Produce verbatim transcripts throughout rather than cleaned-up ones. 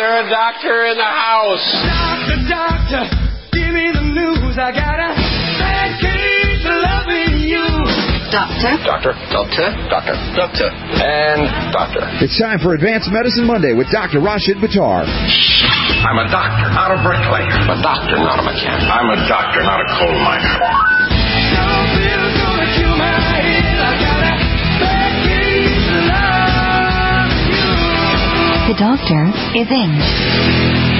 a doctor in the house. Doctor, doctor, give me the news. I got a bad case of loving you. Doctor. Doctor. Doctor. Doctor. Doctor. And doctor. It's time for Advanced Medicine Monday with Doctor Rashid Buttar. I'm a doctor, not a bricklayer. I'm a doctor, not a mechanic. I'm a doctor, not a coal miner. No pill's gonna cure my head. I got a bad case of loving you. The doctor is in.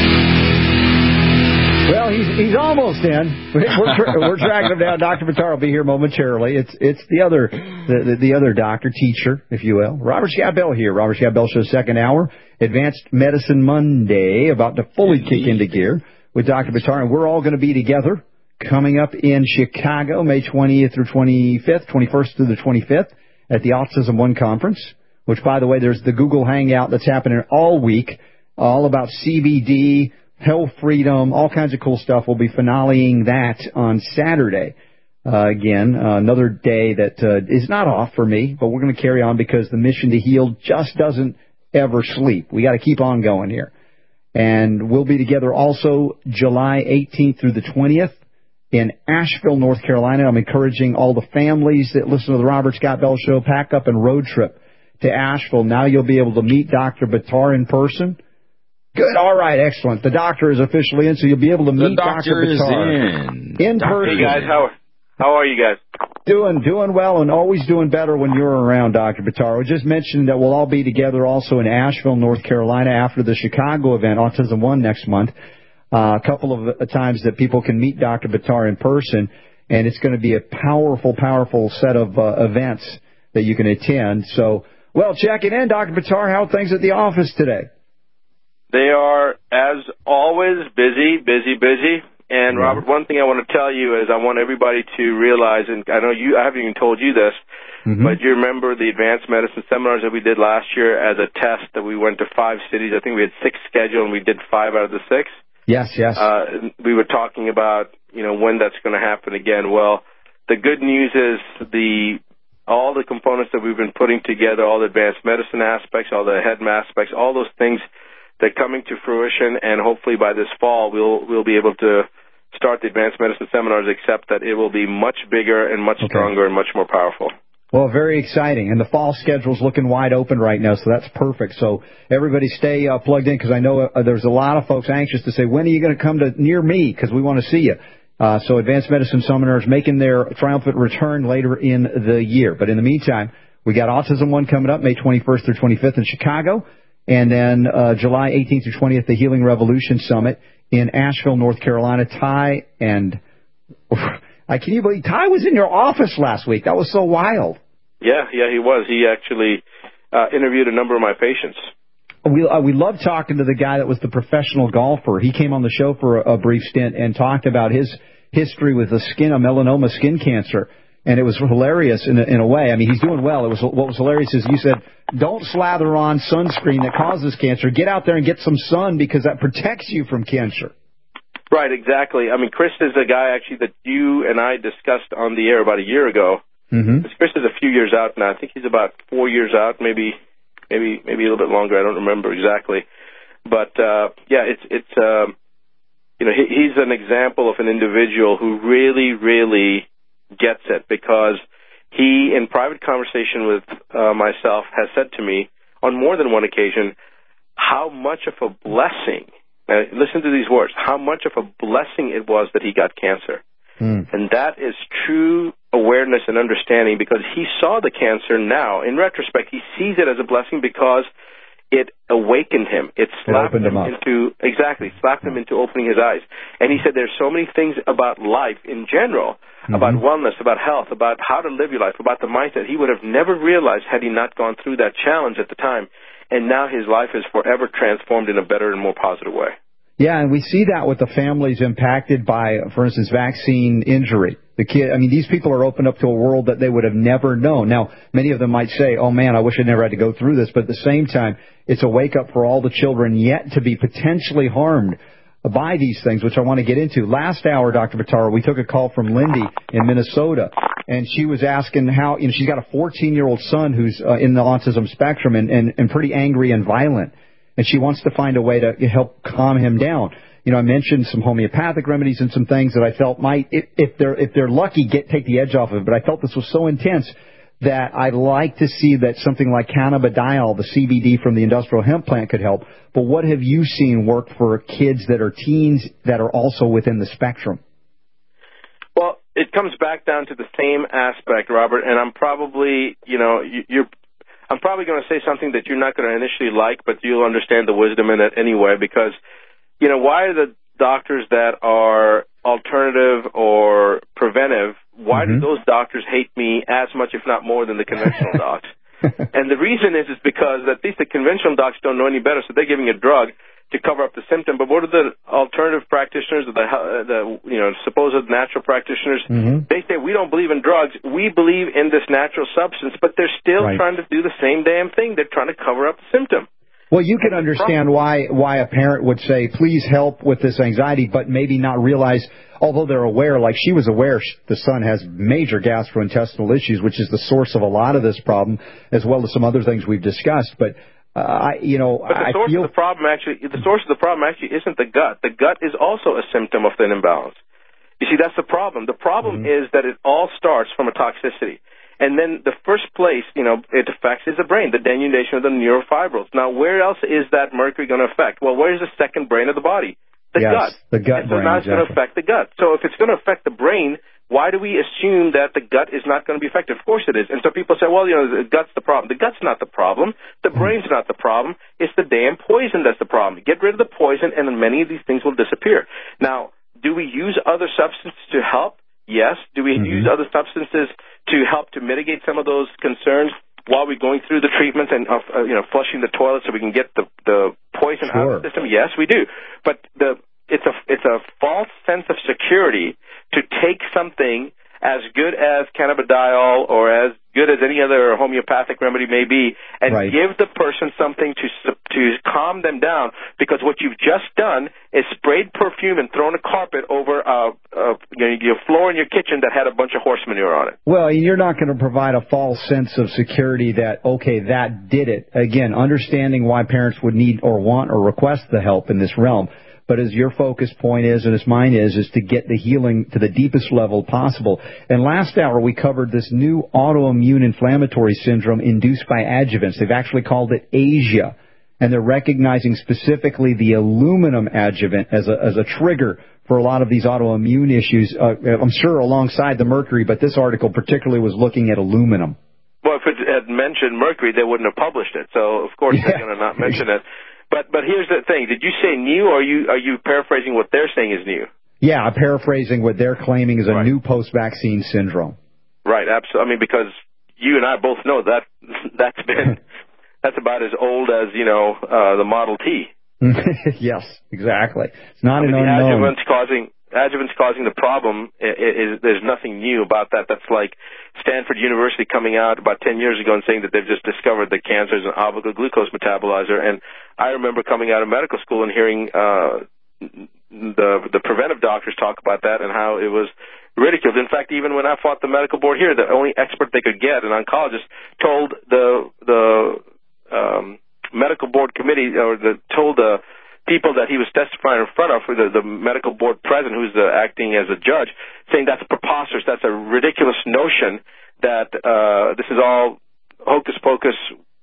Well, he's he's almost in. We're, tra- we're tracking him down. Doctor Buttar will be here momentarily. It's it's the other the, the, the other doctor, teacher, if you will. Robert Scott Bell here. Robert Scott Bell Show's second hour. Advanced Medicine Monday, about to fully kick into gear with Doctor Buttar. And we're all going to be together coming up in Chicago, May twentieth through twenty-fifth, twenty-first through the twenty-fifth at the Autism One Conference, which, by the way, there's the Google Hangout that's happening all week, all about C B D, health freedom, all kinds of cool stuff. We'll be finaleing that on Saturday. Uh, again, uh, another day that uh, is not off for me, but we're going to carry on because the mission to heal just doesn't ever sleep. We got to keep on going here. And we'll be together also July eighteenth through the twentieth in Asheville, North Carolina. I'm encouraging all the families that listen to the Robert Scott Bell Show, pack up and road trip to Asheville. Now you'll be able to meet Doctor Buttar in person. Good. All right. Excellent. The doctor is officially in, so you'll be able to meet Doctor Buttar. The doctor is in. In person. Hey, guys. How, how are you guys? Doing doing well and always doing better when you're around, Doctor Buttar. We just mentioned that we'll all be together also in Asheville, North Carolina, after the Chicago event, Autism One, next month. Uh, a couple of times that people can meet Doctor Buttar in person, and it's going to be a powerful, powerful set of uh, events that you can attend. So, well, checking in, Doctor Buttar, how are things at the office today? They are, as always, busy, busy, busy. And, Yeah. Robert, one thing I want to tell you is I want everybody to realize, and I know you, I haven't even told you this, Mm-hmm. but you remember the advanced medicine seminars that we did last year as a test that we went to five cities. I think we had six scheduled, and we did five out of the six. Yes, yes. Uh, we were talking about, you know, when that's going to happen again. Well, the good news is the all the components that we've been putting together, all the advanced medicine aspects, all the head aspects, all those things, they're coming to fruition, and hopefully by this fall we'll we'll be able to start the advanced medicine seminars, except that it will be much bigger and much Okay. stronger and much more powerful. Well, very exciting. And the fall schedule's looking wide open right now, so that's perfect. So everybody stay uh, plugged in, because I know uh, there's a lot of folks anxious to say, when are you going to come to near me, because we want to see you. Uh, so Advanced Medicine Seminars making their triumphant return later in the year. But in the meantime, we got Autism One coming up May twenty-first through twenty-fifth in Chicago. And then uh, July eighteenth through twentieth, the Healing Revolution Summit in Asheville, North Carolina. Ty and I can you believe Ty was in your office last week? That was so wild. Yeah, yeah, he was. He actually uh, interviewed a number of my patients. We uh, we love talking to the guy that was the professional golfer. He came on the show for a, a brief stint and talked about his history with the skin, a melanoma skin cancer. And it was hilarious in a, in a way. I mean, he's doing well. It was what was hilarious is you said, don't slather on sunscreen that causes cancer. Get out there and get some sun, because that protects you from cancer. Right, exactly. I mean, Chris is a guy actually that you and I discussed on the air about a year ago. Mm-hmm. Chris is a few years out now. I think he's about four years out, maybe, maybe, maybe a little bit longer. I don't remember exactly. But uh, yeah, it's it's um, you know he, he's an example of an individual who really, really gets it, because he, in private conversation with uh, myself, has said to me on more than one occasion how much of a blessing, now listen to these words, how much of a blessing it was that he got cancer. Mm. And that is true awareness and understanding, because he saw the cancer now. In retrospect, he sees it as a blessing because it awakened him. It slapped It opened him, him up. into, exactly, slapped him into opening his eyes. And he said there's so many things about life in general, Mm-hmm. about wellness, about health, about how to live your life, about the mindset he would have never realized had he not gone through that challenge at the time. And now his life is forever transformed in a better and more positive way. Yeah, and we see that with the families impacted by, for instance, vaccine injury. The kid, I mean, these people are opened up to a world that they would have never known. Now, many of them might say, oh, man, I wish I never had to go through this. But at the same time, it's a wake-up for all the children yet to be potentially harmed by these things, which I want to get into. Last hour, Doctor Buttar, we took a call from Lindy in Minnesota, and she was asking how, you know, she's got a fourteen-year-old son who's uh, in the autism spectrum and, and, and pretty angry and violent. and she wants to find a way to help calm him down. You know, I mentioned some homeopathic remedies and some things that I felt might, if, if they're if they're lucky, get take the edge off of it. But I felt this was so intense that I'd like to see that something like cannabidiol, the C B D from the industrial hemp plant, could help. But what have you seen work for kids that are teens that are also within the spectrum? Well, it comes back down to the same aspect, Robert, and I'm probably, you know, you're, I'm probably going to say something that you're not going to initially like, but you'll understand the wisdom in it anyway, because, you know, why are the doctors that are alternative or preventive, why mm-hmm. do those doctors hate me as much, if not more, than the conventional docs? And the reason is, is because at least the conventional docs don't know any better, so they're giving a drug to cover up the symptom. But what are the alternative practitioners, the, the you know, supposed natural practitioners? Mm-hmm. They say, we don't believe in drugs. We believe in this natural substance, but they're still right. trying to do the same damn thing. They're trying to cover up the symptom. Well, you can understand why why a parent would say, please help with this anxiety, but maybe not realize, although they're aware, like she was aware the son has major gastrointestinal issues, which is the source of a lot of this problem, as well as some other things we've discussed. But, uh, I, you know, but the source I feel... of the problem actually, the source of the problem actually isn't the gut. The gut is also a symptom of an imbalance. You see, that's the problem. The problem mm-hmm. is that it all starts from a toxicity. And then the first place, you know, it affects is the brain, the denudation of the neurofibrils. Now, where else is that mercury going to affect? Well, where's the second brain of the body? The yes, gut. the gut and brain, so now it's exactly. going to affect the gut. So if it's going to affect the brain, why do we assume that the gut is not going to be affected? Of course it is. And so people say, well, you know, the gut's the problem. The gut's not the problem. The brain's not the problem. It's the damn poison that's the problem. Get rid of the poison, and then many of these things will disappear. Now, do we use other substances to help? Yes. Do we mm-hmm. use other substances to help to mitigate some of those concerns while we're going through the treatments and uh, you know, flushing the toilet so we can get the the poison sure. out of the system? Yes, we do. But the it's a it's a false sense of security to take something as good as cannabidiol or as good as any other homeopathic remedy may be, and right. give the person something to to calm them down, because what you've just done is sprayed perfume and thrown a carpet over uh, uh, you know, your floor in your kitchen that had a bunch of horse manure on it. Well, you're not going to provide a false sense of security that, okay, that did it. Again, understanding why parents would need or want or request the help in this realm. But as your focus point is, and as mine is, is to get the healing to the deepest level possible. And last hour we covered this new autoimmune inflammatory syndrome induced by adjuvants. They've actually called it ASIA. And they're recognizing specifically the aluminum adjuvant as a, as a trigger for a lot of these autoimmune issues. Uh, I'm sure alongside the mercury, but this article particularly was looking at aluminum. Well, if it had mentioned mercury, they wouldn't have published it. So, of course, yeah. they're going to not mention it. But but here's the thing. Did you say new, or are you, are you paraphrasing what they're saying is new? Yeah, I'm paraphrasing what they're claiming is a right. new post-vaccine syndrome. Right, absolutely. I mean, because you and I both know that that's been that's about as old as, you know, uh, the Model T. Yes, exactly. It's not I mean, an the unknown. adjuvants causing adjuvants causing the problem is, is there's nothing new about that. That's like Stanford University coming out about ten years ago and saying that they've just discovered that cancer is an alpha glucose metabolizer. And I remember coming out of medical school and hearing uh, the the preventive doctors talk about that and how it was ridiculed. In fact, even when I fought the medical board here, the only expert they could get, an oncologist, told the the um, medical board committee or the told the people that he was testifying in front of, for the, the medical board president, who's uh, acting as a judge, saying that's preposterous, that's a ridiculous notion, that uh, this is all hocus pocus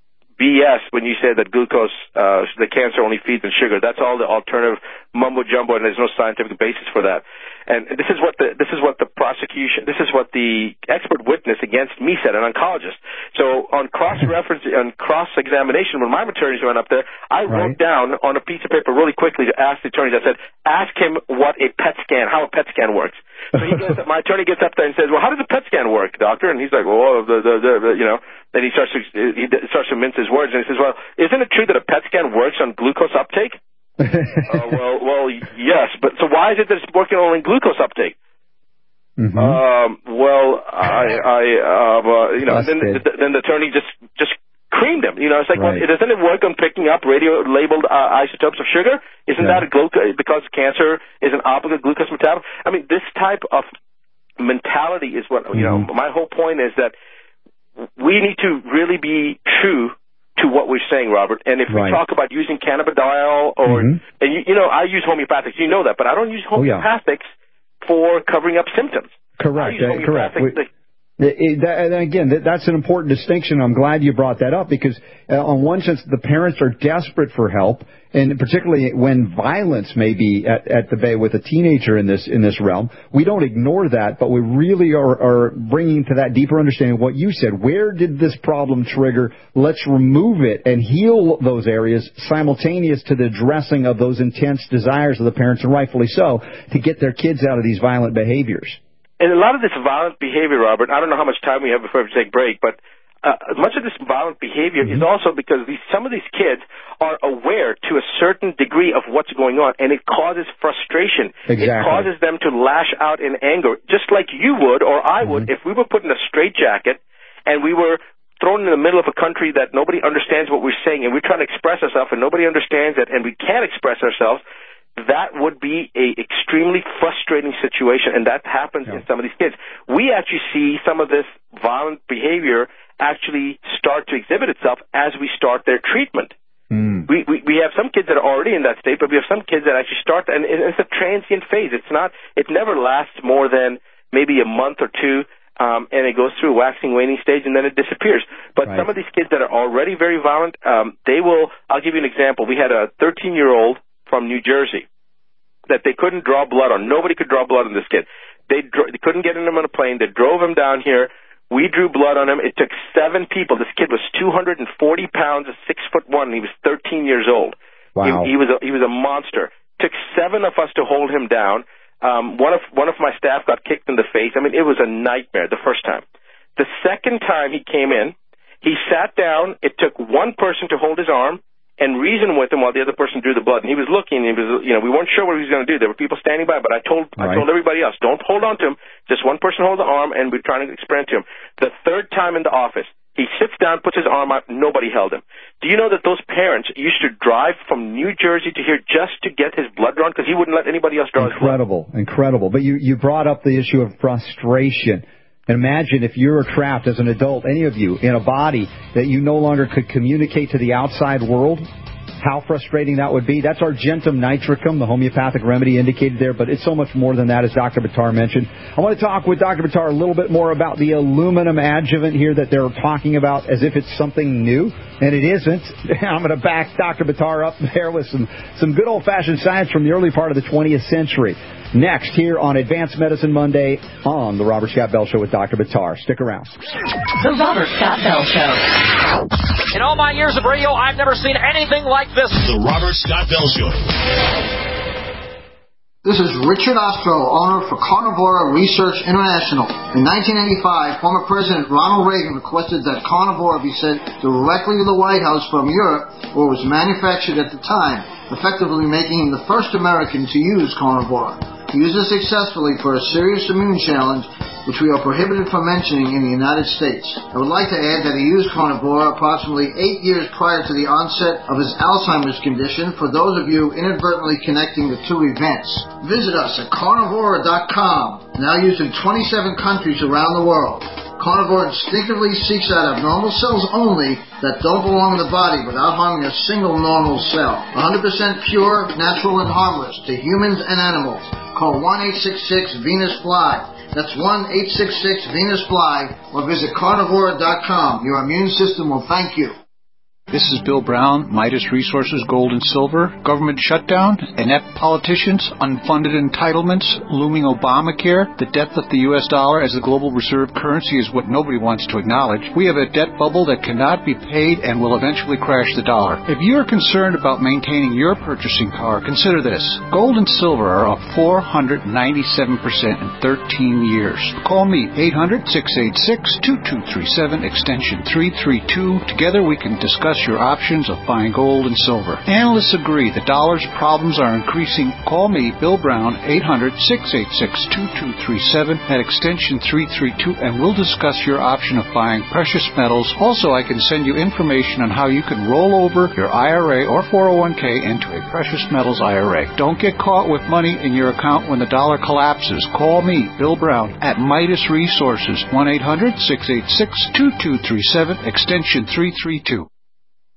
B S when you say that glucose, uh, the cancer only feeds in sugar. That's all the alternative mumbo jumbo, and there's no scientific basis for that. And this is what the this is what the prosecution, this is what the expert witness against me said, an oncologist. So on cross reference, on cross examination, when my attorneys went up there, I wrote right. down on a piece of paper really quickly to ask the attorneys. I said, ask him what a P E T scan, how a P E T scan works. So he gets, my attorney gets up there and says, well, how does a P E T scan work, doctor? And he's like, well, the, the, the, the, you know. Then he starts to he starts to mince his words, and he says, well, isn't it true that a P E T scan works on glucose uptake? uh, well, well, yes, but so why is it that it's working only in glucose uptake? Mm-hmm. Um, well, I, I, uh, uh, you know, then, the, then the attorney just, just creamed him. You know, it's like, right. well, doesn't it work on picking up radio-labeled uh, isotopes of sugar? Isn't yeah. that a glucose, because cancer is an alpha glucose metabolite? I mean, this type of mentality is what, you mm-hmm. know, my whole point is that we need to really be true to what we're saying, Robert. And if Right. we talk about using cannabidiol or, Mhm. and you, you know, I use homeopathics. You know that, but I don't use Oh, yeah. homeopathics for covering up symptoms. I Correct. use Uh, correct. homeopathics We- to- It, it, that, and again, that, that's an important distinction. I'm glad you brought that up because, uh, on one sense, the parents are desperate for help, and particularly when violence may be at, at the bay with a teenager in this in this realm. We don't ignore that, but we really are, are bringing to that deeper understanding of what you said. Where did this problem trigger? Let's remove it and heal those areas simultaneous to the addressing of those intense desires of the parents, and rightfully so, to get their kids out of these violent behaviors. And a lot of this violent behavior, Robert, I don't know how much time we have before we take break, but uh, much of this violent behavior Mm-hmm. is also because these, some of these kids are aware to a certain degree of what's going on, and it causes frustration. Exactly. It causes them to lash out in anger, just like you would or I would Mm-hmm. if we were put in a straitjacket and we were thrown in the middle of a country that nobody understands what we're saying, and we're trying to express ourselves and nobody understands it, and we can't express ourselves. That would be a extremely frustrating situation, and that happens Yeah. in some of these kids. We actually see some of this violent behavior actually start to exhibit itself as we start their treatment. Mm. We, we we have some kids that are already in that state, but we have some kids that actually start, and it's a transient phase. It's not, it never lasts more than maybe a month or two, um, and it goes through a waxing, waning stage, and then it disappears. But Right. some of these kids that are already very violent, um, they will. I'll give you an example. We had a thirteen-year-old from New Jersey that they couldn't draw blood on. Nobody could draw blood on this kid. They, dro- they couldn't get him on a plane. They drove him down here. We drew blood on him. It took seven people. This kid was two hundred forty pounds, six foot one, and he was thirteen years old. Wow. He, he was a, he was a monster. It took seven of us to hold him down. Um, one of one of my staff got kicked in the face. I mean, it was a nightmare the first time. The second time he came in, he sat down. It took one person to hold his arm and reason with him while the other person drew the blood. And he was looking. He was, you know, we weren't sure what he was going to do. There were people standing by, but I told Right. I told everybody else, don't hold on to him. Just one person hold the arm, and we're trying to explain to him. The third time in the office, he sits down, puts his arm out. Nobody held him. Do you know that those parents used to drive from New Jersey to here just to get his blood drawn because he wouldn't let anybody else draw his blood? Incredible, incredible. But you, you brought up the issue of frustration. And imagine if you're trapped as an adult, any of you, in a body that you no longer could communicate to the outside world. How frustrating that would be. That's Argentum nitricum, the homeopathic remedy indicated there, but it's so much more than that, as Doctor Buttar mentioned. I want to talk with Doctor Buttar a little bit more about the aluminum adjuvant here that they're talking about as if it's something new, and it isn't. I'm going to back Doctor Buttar up there with some, some good old-fashioned science from the early part of the twentieth century. Next, here on Advanced Medicine Monday on the Robert Scott Bell Show with Doctor Buttar. Stick around. The Robert Scott Bell Show. In all my years of radio, I've never seen anything like this. The Robert Scott Bell Show. This is Richard Ostro, owner for Carnivora Research International. In nineteen eighty-five, former President Ronald Reagan requested that Carnivora be sent directly to the White House from Europe, where it was manufactured at the time, effectively making him the first American to use Carnivora. He used it successfully for a serious immune challenge, which we are prohibited from mentioning in the United States. I would like to add that he used Carnivora approximately eight years prior to the onset of his Alzheimer's condition, for those of you inadvertently connecting the two events. Visit us at carnivora dot com, now used in twenty-seven countries around the world. Carnivore instinctively seeks out abnormal cells only that don't belong in the body without harming a single normal cell. one hundred percent pure, natural, and harmless to humans and animals. Call one eight six six Venus Fly. That's one eight six six Venus Fly, or visit carnivora dot com. Your immune system will thank you. This is Bill Brown, Midas Resources Gold and Silver, government shutdown, inept politicians, unfunded entitlements, looming Obamacare. The depth of the U S dollar as the global reserve currency is what nobody wants to acknowledge. We have a debt bubble that cannot be paid and will eventually crash the dollar. If you are concerned about maintaining your purchasing power, consider this. Gold and silver are up four hundred ninety-seven percent in thirteen years. Call me, eight hundred, six eight six, two two three seven, extension three three two. Together we can discuss your options of buying gold and silver. Analysts agree the dollar's problems are increasing. Call me, Bill Brown, eight hundred, six eight six, two two three seven at extension three three two, and we'll discuss your option of buying precious metals. Also, I can send you information on how you can roll over your I R A or four oh one k into a precious metals I R A. Don't get caught with money in your account when the dollar collapses. Call me, Bill Brown, at Midas Resources, one eight hundred, six eight six, two two three seven, extension three three two.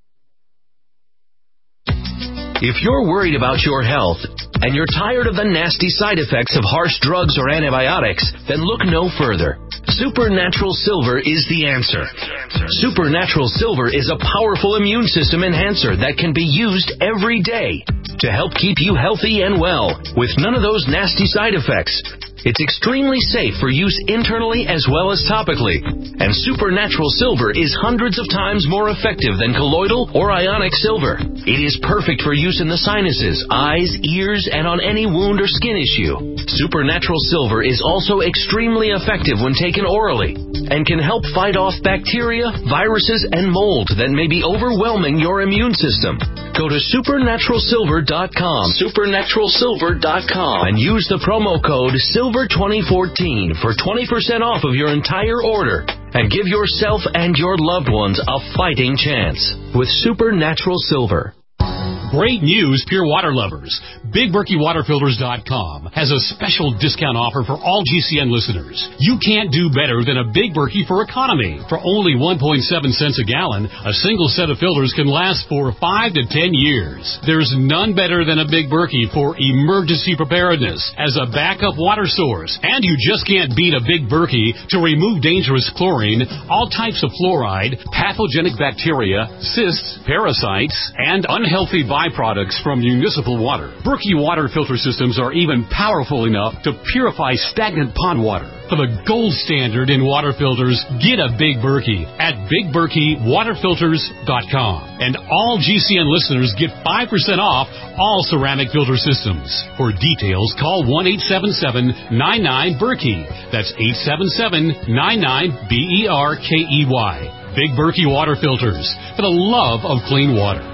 If you're worried about your health and you're tired of the nasty side effects of harsh drugs or antibiotics, then look no further. Supernatural Silver is the answer. Supernatural Silver is a powerful immune system enhancer that can be used every day to help keep you healthy and well with none of those nasty side effects. It's extremely safe for use internally as well as topically. And Supernatural Silver is hundreds of times more effective than colloidal or ionic silver. It is perfect for use in the sinuses, eyes, ears, and on any wound or skin issue. Supernatural Silver is also extremely effective when taken orally and can help fight off bacteria, viruses, and mold that may be overwhelming your immune system. Go to supernatural silver dot com, supernatural silver dot com, and use the promo code silver twenty fourteen for twenty percent off of your entire order. And give yourself and your loved ones a fighting chance with Supernatural Silver. Great news, Pure Water lovers. Big Berkey Water Filters dot com has a special discount offer for all G C N listeners. You can't do better than a Big Berkey for economy. For only one point seven cents a gallon, a single set of filters can last for five to ten years. There's none better than a Big Berkey for emergency preparedness as a backup water source. And you just can't beat a Big Berkey to remove dangerous chlorine, all types of fluoride, pathogenic bacteria, cysts, parasites, and unhealthy byproducts from municipal water. Berkey water filter systems are even powerful enough to purify stagnant pond water. For the gold standard in water filters, get a Big Berkey at Big Berkey Water Filters dot com. And all G C N listeners get five percent off all ceramic filter systems. For details, call one eight seven seven, nine nine, Berkey. That's eight seven seven, nine nine, B E R K E Y. Big Berkey Water Filters, for the love of clean water.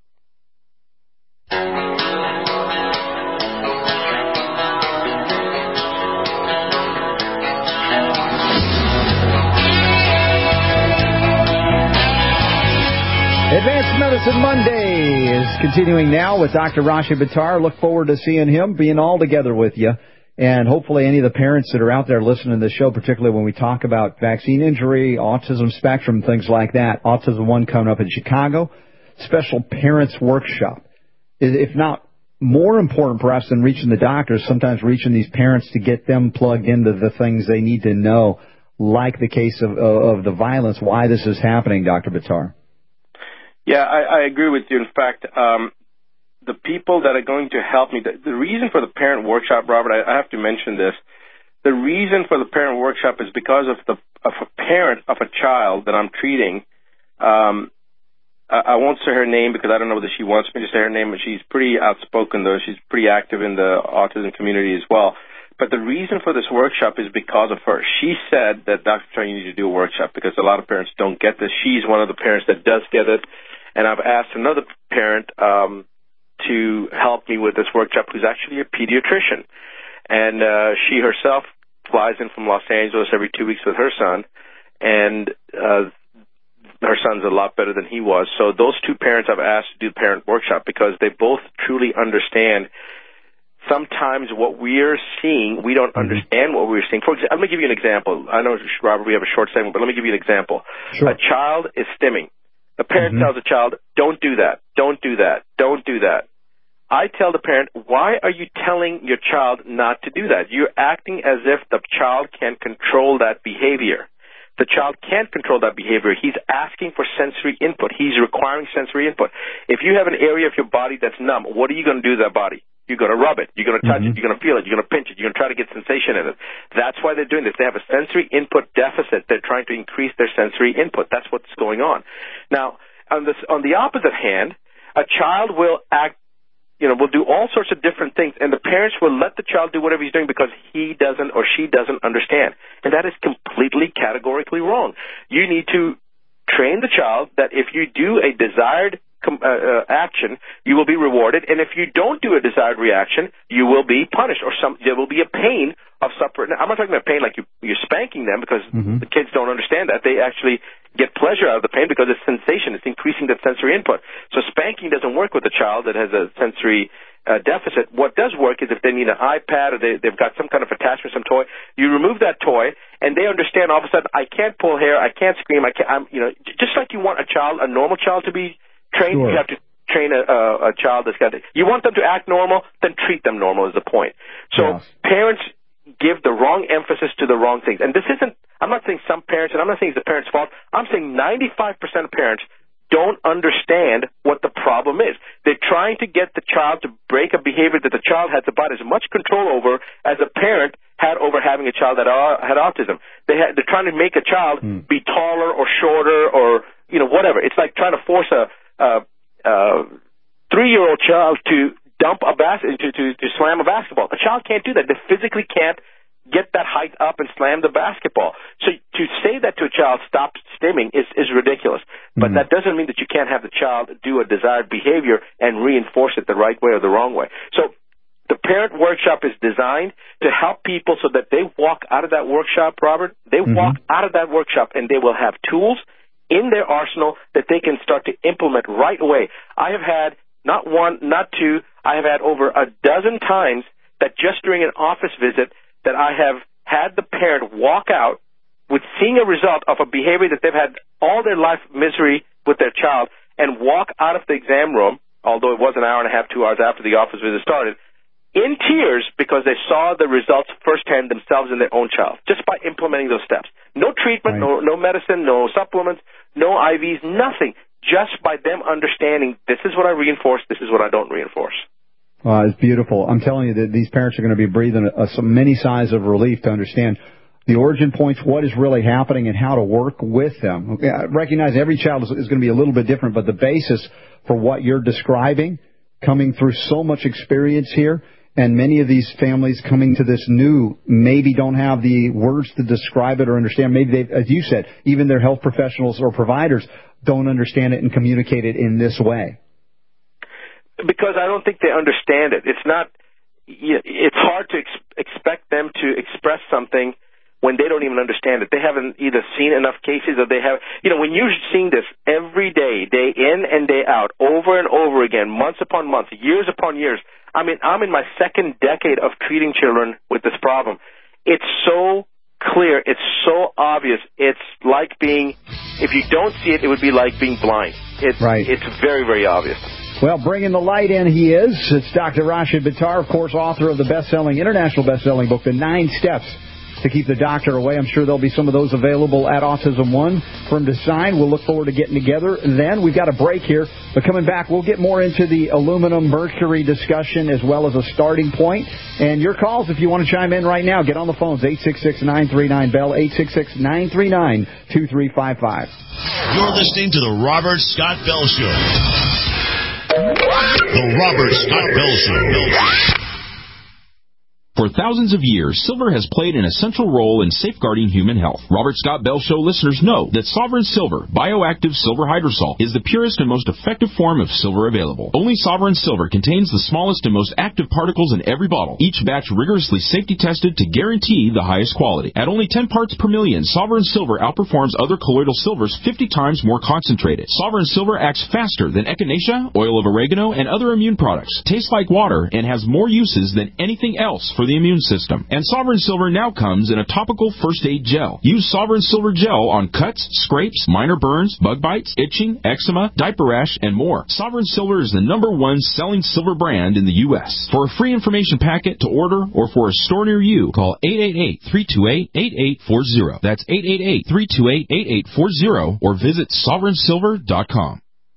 Advanced Medicine Monday is continuing now with Doctor Rashi Buttar. Look forward to seeing him, being all together with you. And hopefully any of the parents that are out there listening to the show, particularly when we talk about vaccine injury, autism spectrum, things like that. Autism One coming up in Chicago. Special parents workshop. If not more important perhaps than reaching the doctors, sometimes reaching these parents to get them plugged into the things they need to know, like the case of, of the violence, why this is happening, Doctor Buttar. Yeah, I, I agree with you. In fact, um, the people that are going to help me, the, the reason for the parent workshop, Robert, I, I have to mention this. The reason for the parent workshop is because of the of a parent of a child that I'm treating. Um, I, I won't say her name because I don't know whether she wants me to say her name, but she's pretty outspoken, though. She's pretty active in the autism community as well. But the reason for this workshop is because of her. She said that, Doctor Buttar, you need to do a workshop because a lot of parents don't get this. She's one of the parents that does get it. And I've asked another parent um, to help me with this workshop who's actually a pediatrician. And uh, she herself flies in from Los Angeles every two weeks with her son. And uh, her son's a lot better than he was. So those two parents I've asked to do the parent workshop because they both truly understand sometimes what we're seeing, we don't understand what we're seeing. For example, let me give you an example. I know, Robert, we have a short segment, but let me give you an example. Sure. A child is stimming. The parent mm-hmm. tells the child, don't do that, don't do that, don't do that. I tell the parent, why are you telling your child not to do that? You're acting as if the child can control that behavior. The child can't control that behavior. He's asking for sensory input. He's requiring sensory input. If you have an area of your body that's numb, what are you going to do to that body? You're going to rub it. You're going to touch mm-hmm. it. You're going to feel it. You're going to pinch it. You're going to try to get sensation in it. That's why they're doing this. They have a sensory input deficit. They're trying to increase their sensory input. That's what's going on. Now, on, this, on the opposite hand, a child will act, you know, will do all sorts of different things, and the parents will let the child do whatever he's doing because he doesn't or she doesn't understand. And that is completely categorically wrong. You need to train the child that if you do a desired Uh, uh, action, you will be rewarded, and if you don't do a desired reaction, you will be punished, or some there will be a pain of suffering. I'm not talking about pain like you, you're spanking them, because mm-hmm. the kids don't understand that. They actually get pleasure out of the pain because it's sensation. It's increasing that sensory input. So spanking doesn't work with a child that has a sensory uh, deficit. What does work is if they need an iPad or they, they've got some kind of attachment, some toy, you remove that toy, and they understand all of a sudden, I can't pull hair, I can't scream, I can't. I'm, you know, just like you want a child, a normal child, to be trained, sure. you have to train a, a, a child that's got it. You want them to act normal, then treat them normal is the point. So yes. parents give the wrong emphasis to the wrong things. And this isn't, I'm not saying some parents, and I'm not saying it's the parents' fault. I'm saying ninety-five percent of parents don't understand what the problem is. They're trying to get the child to break a behavior that the child has about as much control over as a parent had over having a child that had autism. They had, they're trying to make a child mm. be taller or shorter or, you know, whatever. It's like trying to force a, a, a three-year-old child to dump a bas- to, to, to slam a basketball. A child can't do that. They physically can't get that height up and slam the basketball. So to say that to a child, stop stimming, is, is ridiculous. But mm-hmm. that doesn't mean that you can't have the child do a desired behavior and reinforce it the right way or the wrong way. So the parent workshop is designed to help people so that they walk out of that workshop, Robert, they mm-hmm. walk out of that workshop and they will have tools in their arsenal that they can start to implement right away. I have had not one, not two, I have had over a dozen times that just during an office visit that I have had the parent walk out with seeing a result of a behavior that they've had all their life misery with their child and walk out of the exam room, although it was an hour and a half, two hours after the office visit started, in tears because they saw the results firsthand themselves in their own child, just by implementing those steps. No treatment, right. no, no medicine, no supplements, no I Vs, nothing. Just by them understanding this is what I reinforce, this is what I don't reinforce. Uh, it's beautiful. I'm telling you that these parents are going to be breathing a, a, some many sighs of relief to understand the origin points, what is really happening, and how to work with them. Okay, I recognize every child is, is going to be a little bit different, but the basis for what you're describing, coming through so much experience here, and many of these families coming to this new, maybe don't have the words to describe it or understand. Maybe they, as you said, even their health professionals or providers don't understand it and communicate it in this way. Because I don't think they understand it. It's not, it's hard to ex- expect them to express something when they don't even understand it. They haven't either seen enough cases or they have, you know, when you're seeing this every day, day in and day out, over and over again, months upon months, years upon years. I mean, I'm in my second decade of treating children with this problem. It's so clear. It's so obvious. It's like being, if you don't see it, it would be like being blind. It's, right. It's very, very obvious. Well, bringing the light in, he is. It's Doctor Rashid Buttar, of course, author of the best-selling, international best-selling book, The Nine Steps to Keep the Doctor Away. I'm sure there'll be some of those available at Autism One for him to sign. We'll look forward to getting together then. We've got a break here, but coming back, we'll get more into the aluminum mercury discussion as well as a starting point. And your calls, if you want to chime in right now, get on the phones, eight six six, nine three nine, B E L L, eight six six, nine three nine, two three five five. You're listening to the Robert Scott Bell Show. The Robert Scott Bell Show. For thousands of years, silver has played an essential role in safeguarding human health. Robert Scott Bell Show listeners know that Sovereign Silver, bioactive silver hydrosol, is the purest and most effective form of silver available. Only Sovereign Silver contains the smallest and most active particles in every bottle, each batch rigorously safety tested to guarantee the highest quality. At only ten parts per million, Sovereign Silver outperforms other colloidal silvers fifty times more concentrated. Sovereign Silver acts faster than echinacea, oil of oregano, and other immune products, tastes like water, and has more uses than anything else for the immune system. And Sovereign Silver now comes in a topical first aid gel. Use Sovereign Silver gel on cuts, scrapes, minor burns, bug bites, itching, eczema, diaper rash, and more. Sovereign Silver is the number one selling silver brand in the U S For a free information packet to order or for a store near you, call eight eight eight, three two eight, eight eight four zero. That's eight eight eight, three two eight, eight eight four zero or visit sovereign silver dot com.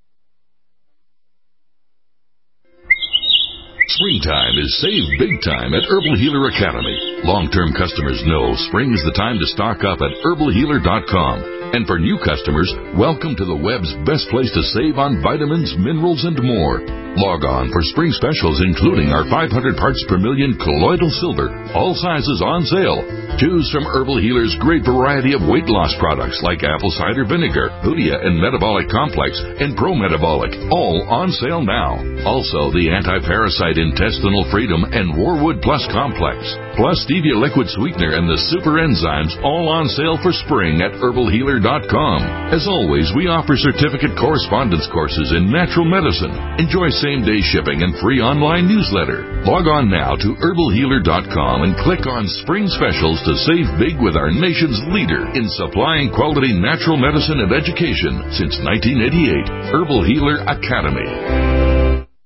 Springtime is save big time at Herbal Healer Academy. Long-term customers know spring is the time to stock up at herbal healer dot com. And for new customers, welcome to the web's best place to save on vitamins, minerals, and more. Log on for spring specials including our five hundred parts per million colloidal silver, all sizes on sale. Choose from Herbal Healer's great variety of weight loss products like apple cider vinegar, Hoodia and Metabolic Complex, and Pro Metabolic, all on sale now. Also, the anti-parasite intestinal freedom and Warwood Plus Complex, plus stevia liquid sweetener and the super enzymes, all on sale for spring at herbal healer dot com. As always, we offer certificate correspondence courses in natural medicine. Enjoy same-day shipping and free online newsletter. Log on now to herbal healer dot com and click on Spring Specials to save big with our nation's leader in supplying quality natural medicine and education since nineteen eighty-eight. Herbal Healer Academy.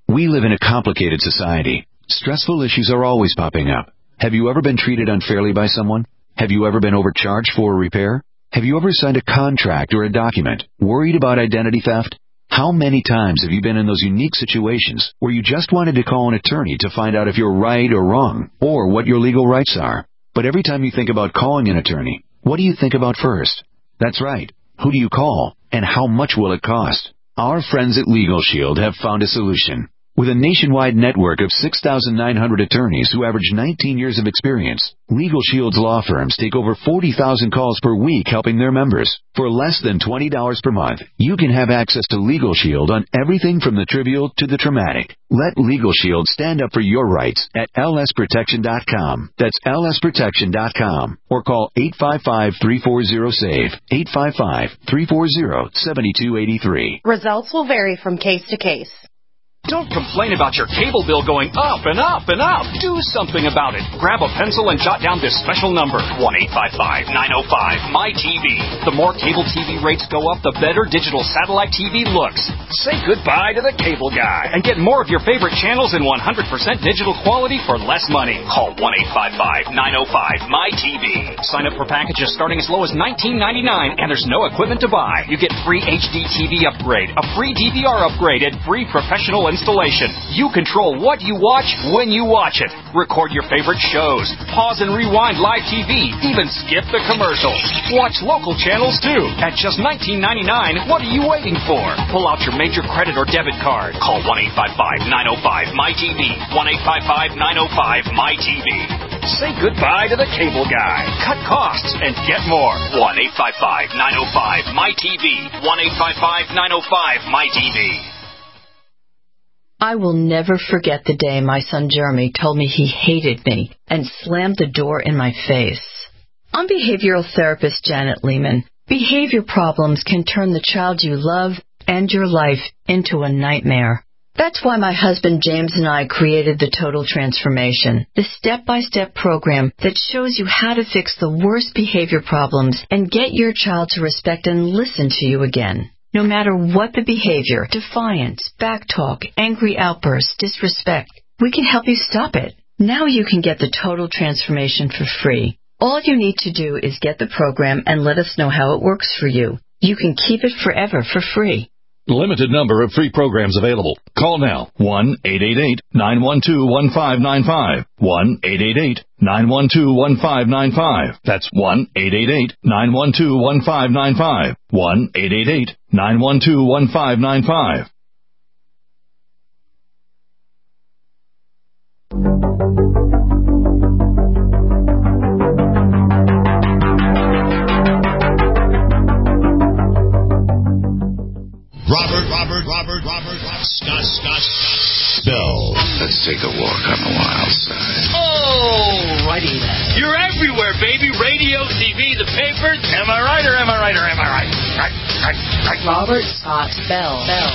We live in a complicated society. Stressful issues are always popping up. Have you ever been treated unfairly by someone? Have you ever been overcharged for a repair? Have you ever signed a contract or a document worried about identity theft? How many times have you been in those unique situations where you just wanted to call an attorney to find out if you're right or wrong, or what your legal rights are? But every time you think about calling an attorney, what do you think about first? That's right. Who do you call, and how much will it cost? Our friends at Legal Shield have found a solution. With a nationwide network of six thousand nine hundred attorneys who average nineteen years of experience, Legal Shield's law firms take over forty thousand calls per week helping their members. For less than twenty dollars per month, you can have access to Legal Shield on everything from the trivial to the traumatic. Let Legal Shield stand up for your rights at L S protection dot com. That's L S protection dot com. Or call eight five five, three four zero, S A V E, eight five five, three four zero, seven two eight three. Results will vary from case to case. Don't complain about your cable bill going up and up and up. Do something about it. Grab a pencil and jot down this special number, one eight five five, nine oh five, M Y T V. The more cable T V rates go up, the better digital satellite T V looks. Say goodbye to the cable guy and get more of your favorite channels in one hundred percent digital quality for less money. Call one eight five five, nine oh five, M Y T V. Sign up for packages starting as low as nineteen ninety-nine, and there's no equipment to buy. You get free H D T V upgrade, a free D V R upgrade, and free professional installation. You control what you watch when you watch it. Record your favorite shows. Pause and rewind live T V. Even skip the commercials. Watch local channels too. At just nineteen ninety-nine, what are you waiting for? Pull out your major credit or debit card. Call one eight five five, nine oh five, M Y T V. one eight five five, nine oh five, M Y T V. Say goodbye to the cable guy. Cut costs and get more. one eight five five, nine oh five, M Y T V. one eight five five, nine oh five, M Y T V. I will never forget the day my son Jeremy told me he hated me and slammed the door in my face. I'm behavioral therapist Janet Lehman. Behavior problems can turn the child you love and your life into a nightmare. That's why my husband James and I created the Total Transformation, the step-by-step program that shows you how to fix the worst behavior problems and get your child to respect and listen to you again. No matter what the behavior, defiance, backtalk, angry outbursts, disrespect, we can help you stop it. Now you can get the Total Transformation for free. All you need to do is get the program and let us know how it works for you. You can keep it forever for free. Limited number of free programs available. Call now, one eight eight eight, nine one two, one five nine five, one eight eight eight, nine one two, one five nine five. That's one eight eight eight, nine one two, one five nine five, one eight eight eight, nine one two, one five nine five. Robert, Robert, Robert, Robert, Scott, Scott, Bell. Let's take a walk on the wild side. Oh, righty then. You're everywhere, baby. Radio, T V, the papers. Am I right or am I right or am I right? Right, right, right. Robert Scott Bell. Bell.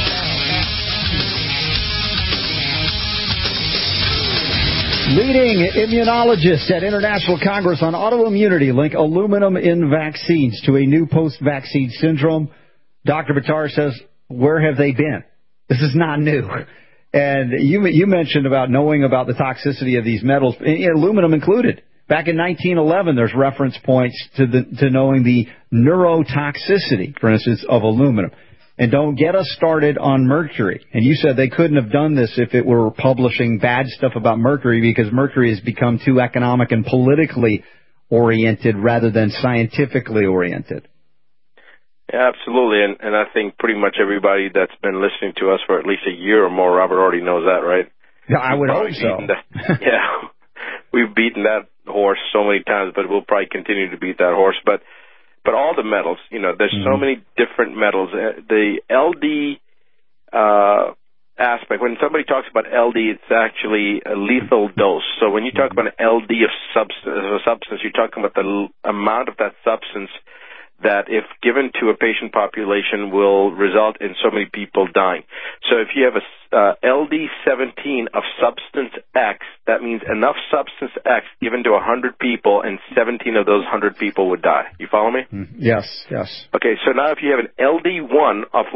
Leading immunologist at International Congress on Autoimmunity link aluminum in vaccines to a new post-vaccine syndrome. Doctor Buttar says, where have they been? This is not new. And you you mentioned about knowing about the toxicity of these metals, aluminum included. Back in nineteen eleven, there's reference points to the to knowing the neurotoxicity, for instance, of aluminum. And don't get us started on mercury. And you said they couldn't have done this if it were publishing bad stuff about mercury, because mercury has become too economic and politically oriented rather than scientifically oriented. Yeah, absolutely, and and I think pretty much everybody that's been listening to us for at least a year or more, Robert, already knows that, right? Yeah, I would hope so. That, yeah, we've beaten that horse so many times, but we'll probably continue to beat that horse. But but all the metals, you know, there's mm-hmm. so many different metals. The L D uh, aspect, when somebody talks about L D, it's actually a lethal dose. So when you talk about an L D of substance, of a substance, you're talking about the l- amount of that substance that, if given to a patient population, will result in so many people dying. So if you have a uh, L D seventeen of substance X, that means enough substance X given to one hundred people, and seventeen of those one hundred people would die. You follow me? Yes, yes. Okay, so now if you have an L D one of lead,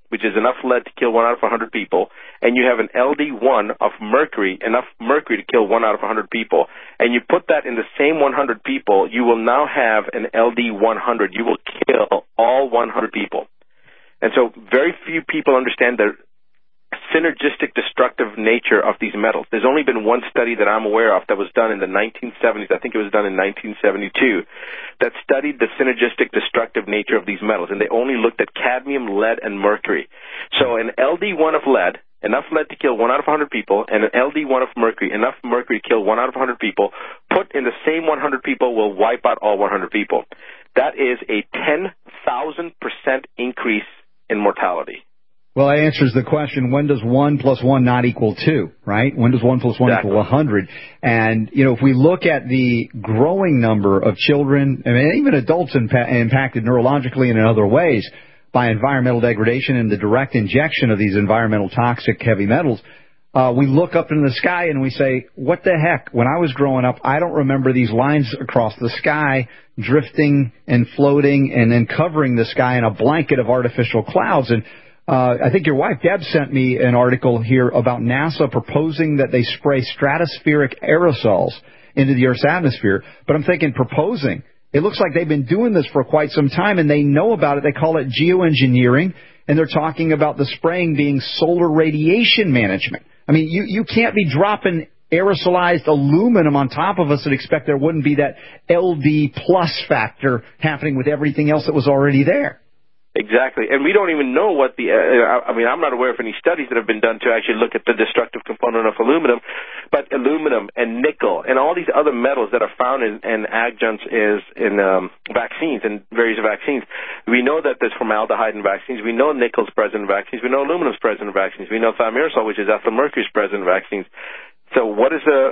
which is enough lead to kill one out of one hundred people, and you have an L D one of mercury, enough mercury to kill one out of one hundred people, and you put that in the same one hundred people, you will now have an L D one hundred. You will kill all one hundred people. And so very few people understand the synergistic destructive nature of these metals. There's only been one study that I'm aware of that was done in the nineteen seventies. I think it was done in nineteen seventy-two that studied the synergistic destructive nature of these metals, and they only looked at cadmium, lead, and mercury. So an L D one of lead, enough lead to kill one out of one hundred people, and an L D one of mercury, enough mercury to kill one out of one hundred people, put in the same one hundred people will wipe out all one hundred people. That is a ten thousand percent increase in mortality. Well, that answers the question, when does one plus one not equal two, right? When does one plus one exactly. equal one hundred? And, you know, if we look at the growing number of children, I mean, even adults impa- impacted neurologically and in other ways by environmental degradation and the direct injection of these environmental toxic heavy metals, uh, we look up into the sky and we say, what the heck? When I was growing up, I don't remember these lines across the sky drifting and floating and then covering the sky in a blanket of artificial clouds. And Uh, I think your wife, Deb, sent me an article here about NASA proposing that they spray stratospheric aerosols into the Earth's atmosphere. But I'm thinking proposing. It looks like they've been doing this for quite some time, and they know about it. They call it geoengineering, and they're talking about the spraying being solar radiation management. I mean, you, you can't be dropping aerosolized aluminum on top of us and expect there wouldn't be that L D plus factor happening with everything else that was already there. Exactly. And we don't even know what the, uh, I mean, I'm not aware of any studies that have been done to actually look at the destructive component of aluminum, but aluminum and nickel and all these other metals that are found in, in adjuncts is in um, vaccines and various vaccines. We know that there's formaldehyde in vaccines. We know nickel's present in vaccines. We know aluminum's present in vaccines. We know thimerosal, which is ethyl mercury, is present in vaccines. So what is the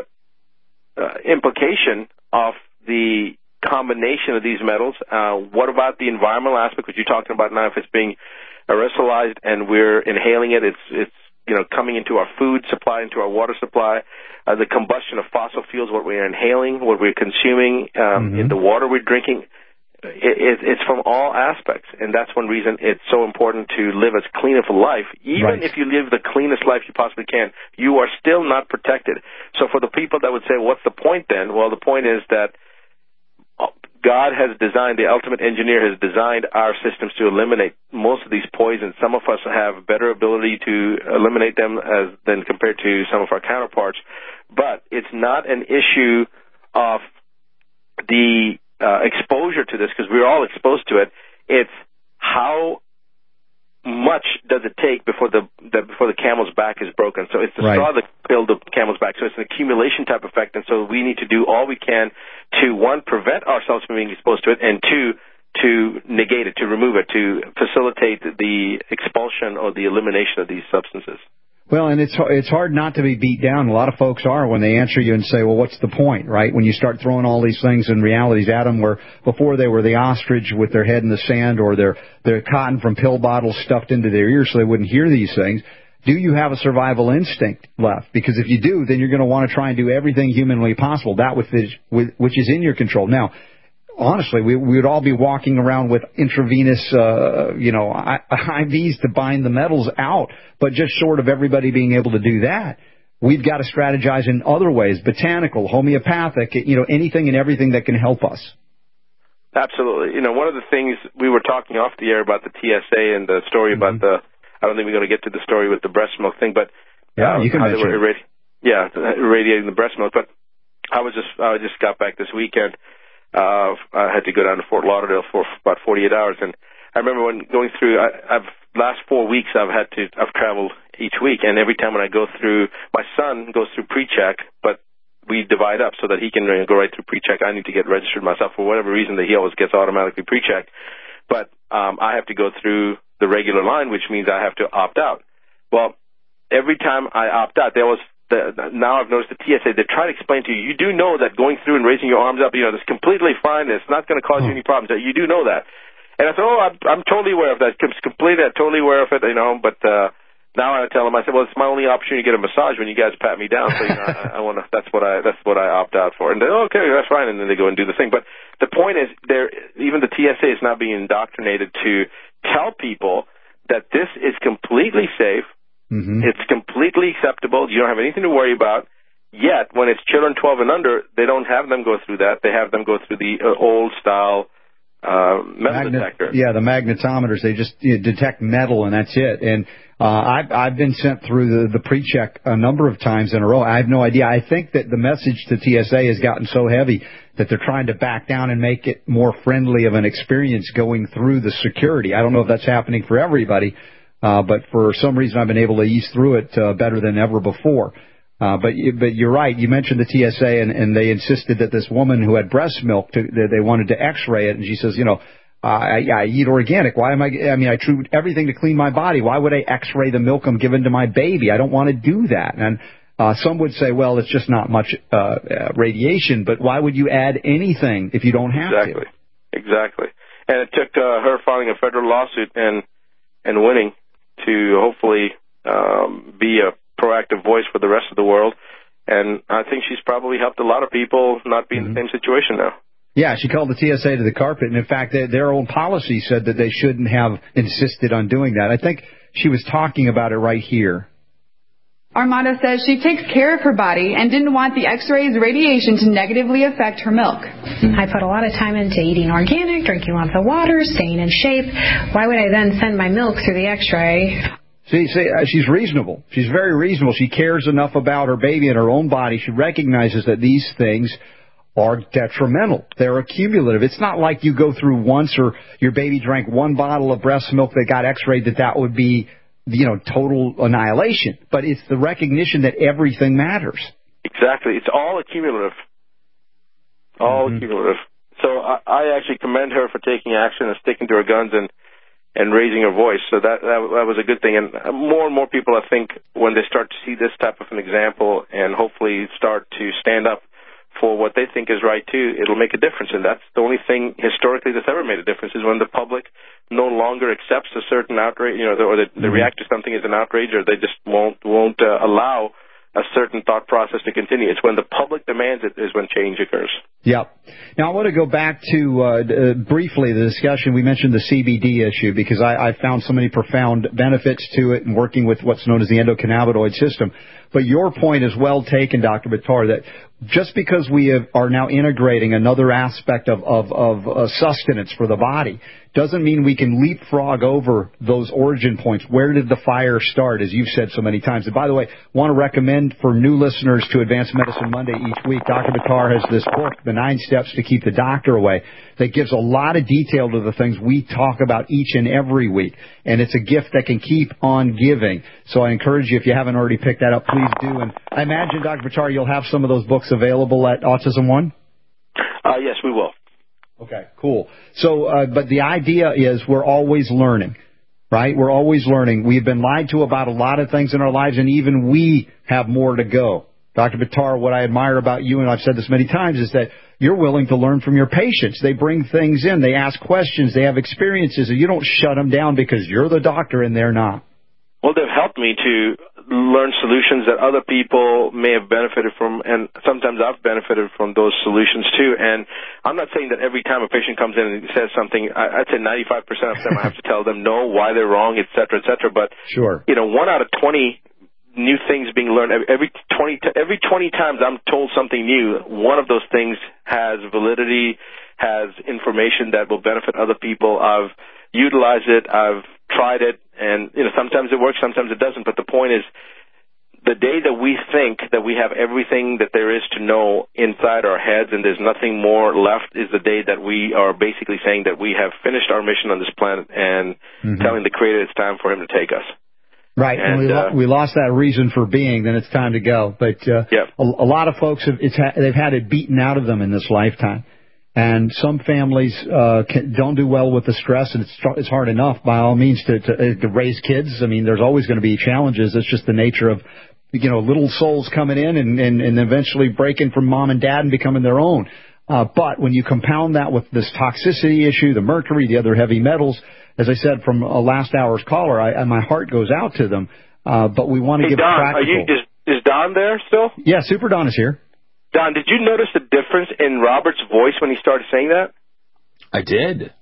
uh, implication of the combination of these metals? Uh, what about the environmental aspect, which you're talking about now? If it's being aerosolized and we're inhaling it, it's it's you know coming into our food supply, into our water supply. Uh, the combustion of fossil fuels, what we're inhaling, what we're consuming, um, mm-hmm. in the water we're drinking. It, it, it's from all aspects, and that's one reason it's so important to live as clean of a life. Even right. if you live the cleanest life you possibly can, you are still not protected. So for the people that would say, what's the point then? Well, the point is that God has designed, the ultimate engineer has designed our systems to eliminate most of these poisons. Some of us have better ability to eliminate them as, than compared to some of our counterparts. But it's not an issue of the uh, exposure to this, because we're all exposed to it. It's how much does it take before the, the before the camel's back is broken. So it's the right. straw that filled the camel's back. So it's an accumulation type effect, and so we need to do all we can to, one, prevent ourselves from being exposed to it, and two, to negate it, to remove it, to facilitate the expulsion or the elimination of these substances. Well, and it's it's hard not to be beat down. A lot of folks are when they answer you and say, well, what's the point, right? When you start throwing all these things and realities at them, where before they were the ostrich with their head in the sand, or their, their cotton from pill bottles stuffed into their ears so they wouldn't hear these things. Do you have a survival instinct left? Because if you do, then you're going to want to try and do everything humanly possible, that which is, which is in your control. Now, honestly, we, we would all be walking around with intravenous, uh, you know, I Vs to bind the metals out, but just short of everybody being able to do that, we've got to strategize in other ways, botanical, homeopathic, you know, anything and everything that can help us. Absolutely. You know, one of the things we were talking off the air about the T S A and the story mm-hmm. about the, I don't think we're going to get to the story with the breast milk thing, but yeah, uh, you can how they mention were irradi- yeah, irradiating the breast milk. But I was just, I just got back this weekend. Uh, I had to go down to Fort Lauderdale for about forty-eight hours, and I remember when going through. I, I've last four weeks I've had to. I've traveled each week, and every time when I go through, my son goes through pre-check, but we divide up so that he can go right through pre-check. I need to get registered myself for whatever reason that he always gets automatically pre-checked, but um, I have to go through the regular line, which means I have to opt out. Well, every time I opt out, there was. The, now I've noticed the T S A, they try to explain to you, you do know that going through and raising your arms up, you know, that's completely fine, it's not going to cause you any problems. You do know that. And I said, oh, I'm, I'm totally aware of that. It's completely, I'm totally aware of it, you know, but uh, now I tell them, I said, well, it's my only opportunity to get a massage when you guys pat me down, so, you know, I, I want to, that's what I, that's what I opt out for. And they're, okay, that's fine, and then they go and do the thing. But the point is, there, even the T S A is not being indoctrinated to tell people that this is completely safe, mm-hmm. it's completely acceptable, you don't have anything to worry about, yet when it's children twelve and under, they don't have them go through that. They have them go through the uh, old-style uh, metal Magnet- detector. Yeah, the magnetometers, they just you know, detect metal, and that's it. And uh, I've, I've been sent through the, the pre-check a number of times in a row. I have no idea. I think that the message to T S A has gotten so heavy that they're trying to back down and make it more friendly of an experience going through the security. I don't know if that's happening for everybody, uh, but for some reason I've been able to ease through it uh, better than ever before. Uh, but but you're right. You mentioned the T S A, and, and they insisted that this woman who had breast milk, to, that they wanted to X-ray it, and she says, you know, uh, I, I eat organic. Why am I? I mean, I chew everything to clean my body. Why would I X-ray the milk I'm giving to my baby? I don't want to do that. And uh, some would say, well, it's just not much uh, uh, radiation. But why would you add anything if you don't have exactly. to? Exactly. And it took uh, her filing a federal lawsuit and and winning to hopefully um, be a proactive voice for the rest of the world, and I think she's probably helped a lot of people not be in mm-hmm. the same situation now. Yeah, she called the T S A to the carpet, and in fact, their, their own policy said that they shouldn't have insisted on doing that. I think she was talking about it right here. Armada says she takes care of her body and didn't want the X-rays radiation to negatively affect her milk. I put a lot of time into eating organic, drinking lots of water, staying in shape. Why would I then send my milk through the X-ray? See, see, uh, she's reasonable. She's very reasonable. She cares enough about her baby and her own body. She recognizes that these things are detrimental. They're accumulative. It's not like you go through once or your baby drank one bottle of breast milk that got X-rayed, that that would be, you know, total annihilation. But it's the recognition that everything matters. Exactly. It's all accumulative. All mm-hmm. accumulative. So I, I actually commend her for taking action and sticking to her guns and and raising her voice. So that, that that was a good thing. And more and more people, I think, when they start to see this type of an example and hopefully start to stand up for what they think is right, too, it'll make a difference. And that's the only thing historically that's ever made a difference, is when the public no longer accepts a certain outrage, you know, or they, they react to something as an outrage, or they just won't, won't uh, allow a certain thought process to continue. It's when the public demands it is when change occurs. Yep. Now, I want to go back to, uh, uh, briefly, the discussion. We mentioned the C B D issue, because I, I found so many profound benefits to it and working with what's known as the endocannabinoid system. But your point is well taken, Doctor Buttar, that just because we have, are now integrating another aspect of, of, of uh, sustenance for the body doesn't mean we can leapfrog over those origin points. Where did the fire start, as you've said so many times? And by the way, want to recommend for new listeners to Advanced Medicine Monday each week, Doctor Buttar has this book, The Nine Steps to Keep the Doctor Away, that gives a lot of detail to the things we talk about each and every week. And it's a gift that can keep on giving. So I encourage you, if you haven't already picked that up, please do. And I imagine, Doctor Buttar, you'll have some of those books available at Autism One? Uh, yes, we will. Okay, cool. So, uh, but the idea is we're always learning, right? We're always learning. We've been lied to about a lot of things in our lives, and even we have more to go. Doctor Buttar, what I admire about you, and I've said this many times, is that you're willing to learn from your patients. They bring things in. They ask questions. They have experiences, and you don't shut them down because you're the doctor and they're not. Well, they've helped me to learn solutions that other people may have benefited from, and sometimes I've benefited from those solutions too. And I'm not saying that every time a patient comes in and says something, I'd say ninety-five percent of them I have to tell them no, why they're wrong, et cetera, et cetera. But, sure, you know, one out of twenty new things being learned, every twenty, every twenty times I'm told something new, one of those things has validity, has information that will benefit other people. I've utilized it, I've tried it, and, you know, sometimes it works, sometimes it doesn't. But the point is, the day that we think that we have everything that there is to know inside our heads and there's nothing more left is the day that we are basically saying that we have finished our mission on this planet and mm-hmm. telling the Creator it's time for Him to take us. Right, and, and we, uh, we lost that reason for being, then it's time to go. But uh, yeah. a, a lot of folks, have, it's ha- they've had it beaten out of them in this lifetime. And some families uh, can, don't do well with the stress, and it's, it's hard enough, by all means, to, to, to raise kids. I mean, there's always going to be challenges. It's just the nature of, you know, little souls coming in and, and, and eventually breaking from mom and dad and becoming their own. Uh, but when you compound that with this toxicity issue, the mercury, the other heavy metals, as I said from a last hour's caller, I, my heart goes out to them. Uh, but we want to hey, give Don, it practical. Are you, is, is Don there still? Yeah, Super Don is here. Don, did you notice the difference in Robert's voice when he started saying that? I did.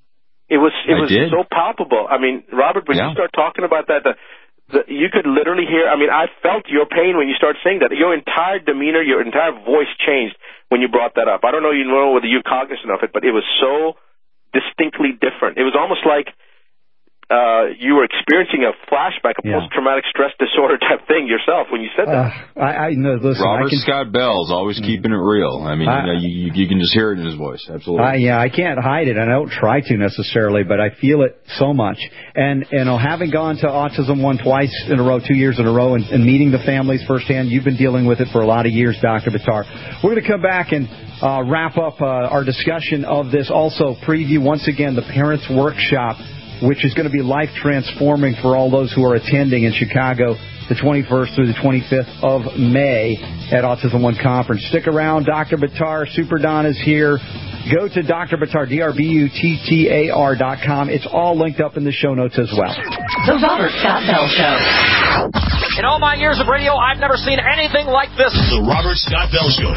It was it I was did. so palpable. I mean, Robert, when Yeah. you start talking about that, the, the, you could literally hear. I mean, I felt your pain when you started saying that. Your entire demeanor, your entire voice changed when you brought that up. I don't know, you know whether you're cognizant of it, but it was so distinctly different. It was almost like uh, you were experiencing a flashback, a Yeah. post-traumatic stress disorder type thing yourself when you said that. Uh, I, I know. Listen, Robert I can, Scott Bell's always keeping it real. I mean, I- you, know, you, you can just hear it in his voice. Absolutely. I, yeah, I can't hide it. I don't try to necessarily, but I feel it so much. And, you know, having gone to Autism One twice in a row, two years in a row, and, and meeting the families firsthand, you've been dealing with it for a lot of years, Doctor Buttar. We're going to come back and uh, wrap up uh, our discussion of this. Also, preview once again the Parents Workshop, which is going to be life-transforming for all those who are attending in Chicago the twenty-first through the twenty-fifth of May at Autism One Conference. Stick around. Doctor Buttar, Super Don is here. Go to Doctor Buttar, D R B U T T A R dot com. It's all linked up in the show notes as well. The Robert Scott Bell Show. In all my years of radio, I've never seen anything like this. The Robert Scott Bell Show.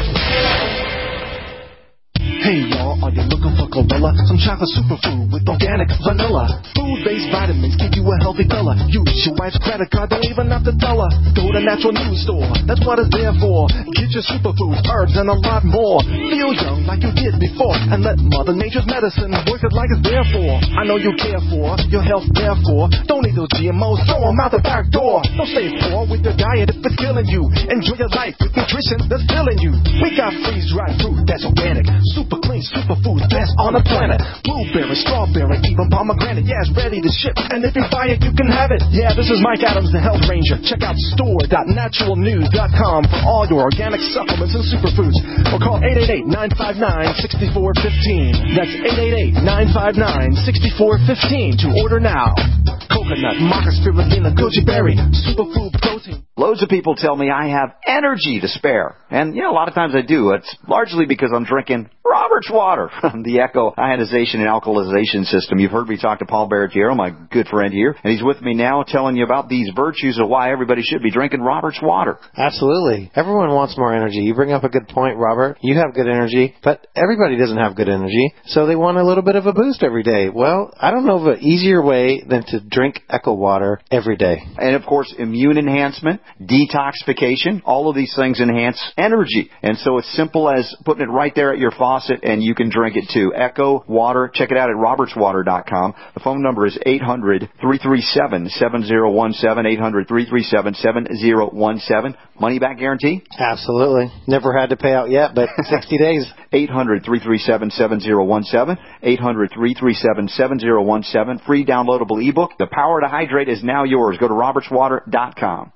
Hey y'all, are you looking for Chlorella? Some chocolate superfood with organic vanilla. Food-based vitamins give you a healthy fella. Use your wife's credit card, don't even have to tell her. Go to Natural News Store, that's what it's there for. Get your superfoods, herbs, and a lot more. Feel young like you did before, and let Mother Nature's medicine work it like it's there for. I know you care for your health, therefore. Don't eat those G M Os, throw them out the back door. Don't stay poor with your diet if it's killing you. Enjoy your life with nutrition that's filling you. We got freeze-dried fruit that's organic. Super clean, superfoods, best on the planet. Blueberry, strawberry, even pomegranate. Yeah, it's ready to ship, and if you buy it, you can have it. Yeah, this is Mike Adams, the Health Ranger. Check out store dot natural news dot com for all your organic supplements and superfoods. Or call eight eight eight, nine five nine, six four one five. That's eight eight eight, nine five nine, six four one five to order now. Coconut, maca, spirulina, goji berry, superfood protein. Loads of people tell me I have energy to spare. And, you know, a lot of times I do. It's largely because I'm drinking Robert's water, the Echo ionization and alkalization system. You've heard me talk to Paul Barretiero, my good friend here, and he's with me now telling you about these virtues of why everybody should be drinking Robert's water. Absolutely. Everyone wants more energy. You bring up a good point, Robert. You have good energy, but everybody doesn't have good energy, so they want a little bit of a boost every day. Well, I don't know of an easier way than to drink Echo water every day. And, of course, immune enhancement, detoxification, all of these things enhance energy. And so it's simple as putting it right there at your faucet, and you can drink it too. Echo Water. Check it out at roberts water dot com. The phone number is eight hundred, three three seven, seven zero one seven, eight hundred, three three seven, seven zero one seven. Money back guarantee? Absolutely. Never had to pay out yet, but sixty days. eight hundred, three three seven, seven zero one seven. eight hundred, three three seven, seven zero one seven. Free downloadable ebook. The power to hydrate is now yours. Go to roberts water dot com.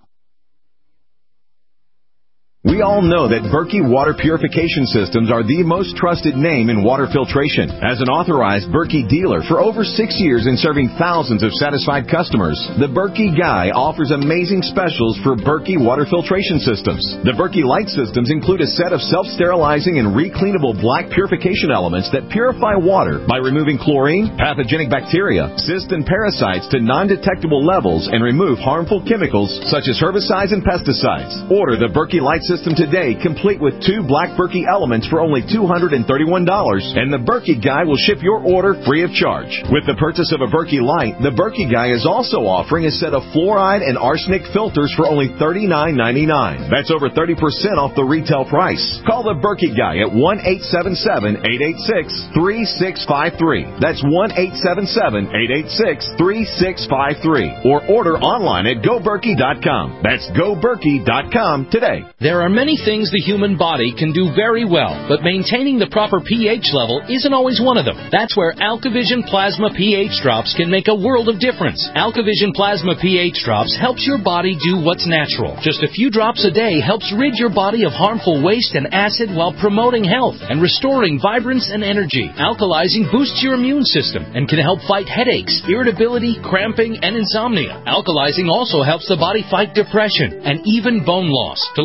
We all know that Berkey Water Purification Systems are the most trusted name in water filtration. As an authorized Berkey dealer for over six years and serving thousands of satisfied customers, the Berkey Guy offers amazing specials for Berkey Water Filtration Systems. The Berkey Light Systems include a set of self-sterilizing and recleanable black purification elements that purify water by removing chlorine, pathogenic bacteria, cysts, and parasites to non-detectable levels and remove harmful chemicals such as herbicides and pesticides. Order the Berkey Light Systems System today, complete with two black Berkey elements for only two hundred thirty-one dollars, and the Berkey Guy will ship your order free of charge. With the purchase of a Berkey Light, the Berkey Guy is also offering a set of fluoride and arsenic filters for only thirty-nine ninety-nine. That's over thirty percent off the retail price. Call the Berkey Guy at one eight seven seven, eight eight six, three six five three. That's one eight seven seven, eight eight six, three six five three. Or order online at go berkey dot com. That's go berkey dot com today. There are many things the human body can do very well, but maintaining the proper pH level isn't always one of them. That's where AlkaVision Plasma pH Drops can make a world of difference. AlkaVision Plasma pH Drops helps your body do what's natural. Just a few drops a day helps rid your body of harmful waste and acid while promoting health and restoring vibrance and energy. Alkalizing boosts your immune system and can help fight headaches, irritability, cramping, and insomnia. Alkalizing also helps the body fight depression and even bone loss. To learn more about